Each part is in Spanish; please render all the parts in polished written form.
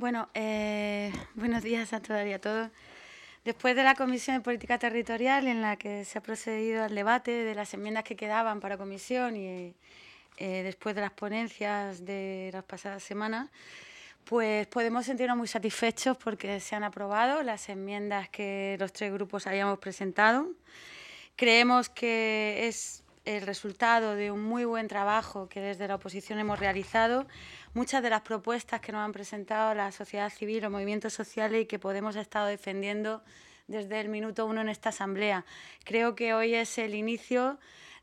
Bueno, buenos días a todas y a todos. Después de la Comisión de Política Territorial, en la que se ha procedido al debate de las enmiendas que quedaban para comisión y después de las ponencias de las pasadas semanas, pues podemos sentirnos muy satisfechos porque se han aprobado las enmiendas que los tres grupos habíamos presentado. Creemos que es el resultado de un muy buen trabajo que desde la oposición hemos realizado. Muchas de las propuestas que nos han presentado la sociedad civil, los movimientos sociales y que Podemos ha estado defendiendo desde el minuto uno en esta asamblea. Creo que hoy es el inicio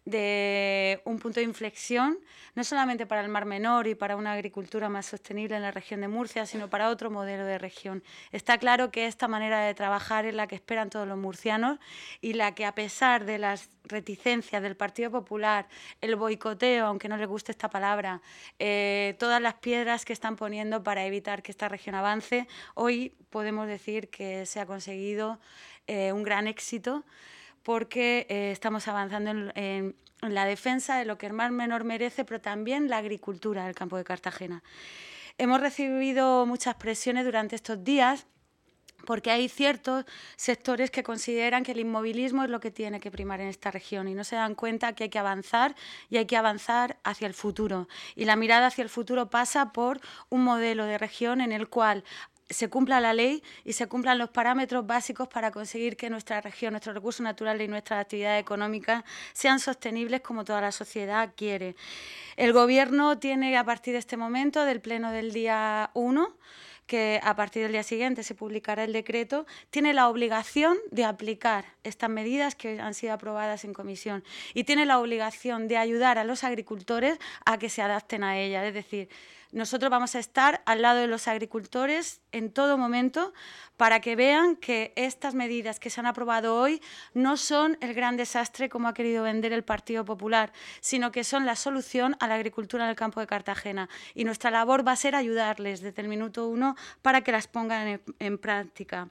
de un punto de inflexión, no solamente para el Mar Menor y para una agricultura más sostenible en la región de Murcia, sino para otro modelo de región. Está claro que esta manera de trabajar es la que esperan todos los murcianos y la que, a pesar de las reticencias del Partido Popular, el boicoteo, aunque no les guste esta palabra, todas las piedras que están poniendo para evitar que esta región avance, hoy podemos decir que se ha conseguido un gran éxito, porque estamos avanzando en la defensa de lo que el Mar Menor merece, pero también la agricultura del campo de Cartagena. Hemos recibido muchas presiones durante estos días porque hay ciertos sectores que consideran que el inmovilismo es lo que tiene que primar en esta región y no se dan cuenta que hay que avanzar y hay que avanzar hacia el futuro. Y la mirada hacia el futuro pasa por un modelo de región en el cual se cumpla la ley y se cumplan los parámetros básicos para conseguir que nuestra región, nuestros recursos naturales y nuestras actividades económicas sean sostenibles como toda la sociedad quiere. El Gobierno tiene, a partir de este momento, del pleno del día 1, que a partir del día siguiente se publicará el decreto, tiene la obligación de aplicar estas medidas que han sido aprobadas en comisión y tiene la obligación de ayudar a los agricultores a que se adapten a ellas. Es decir, nosotros vamos a estar al lado de los agricultores en todo momento para que vean que estas medidas que se han aprobado hoy no son el gran desastre como ha querido vender el Partido Popular, sino que son la solución a la agricultura en el campo de Cartagena. Y nuestra labor va a ser ayudarles desde el minuto uno para que las pongan en práctica.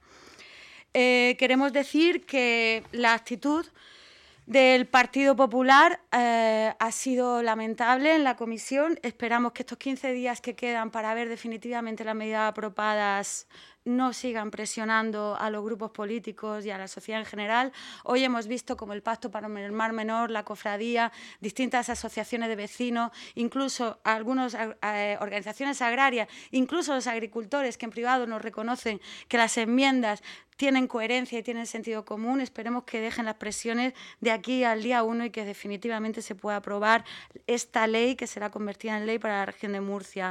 Queremos decir que la actitud del Partido Popular ha sido lamentable en la comisión. Esperamos que estos 15 días que quedan para ver definitivamente las medidas aprobadas no sigan presionando a los grupos políticos y a la sociedad en general. Hoy hemos visto como el Pacto para el Mar Menor, la Cofradía, distintas asociaciones de vecinos, incluso algunas organizaciones agrarias, incluso los agricultores que en privado nos reconocen que las enmiendas tienen coherencia y tienen sentido común. Esperemos que dejen las presiones de aquí al día 1 y que definitivamente se pueda aprobar esta ley que será convertida en ley para la región de Murcia.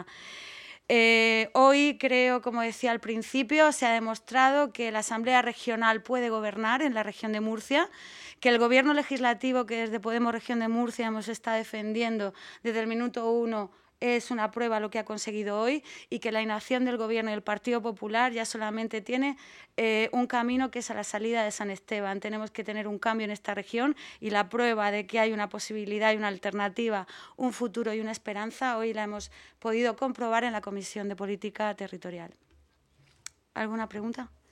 Hoy creo, como decía al principio, se ha demostrado que la Asamblea Regional puede gobernar en la región de Murcia, que el Gobierno legislativo que desde Podemos Región de Murcia hemos estado defendiendo desde el minuto 1 es una prueba lo que ha conseguido hoy y que la inacción del Gobierno y del Partido Popular ya solamente tiene un camino que es a la salida de San Esteban. Tenemos que tener un cambio en esta región y la prueba de que hay una posibilidad y una alternativa, un futuro y una esperanza, hoy la hemos podido comprobar en la Comisión de Política Territorial. ¿Alguna pregunta?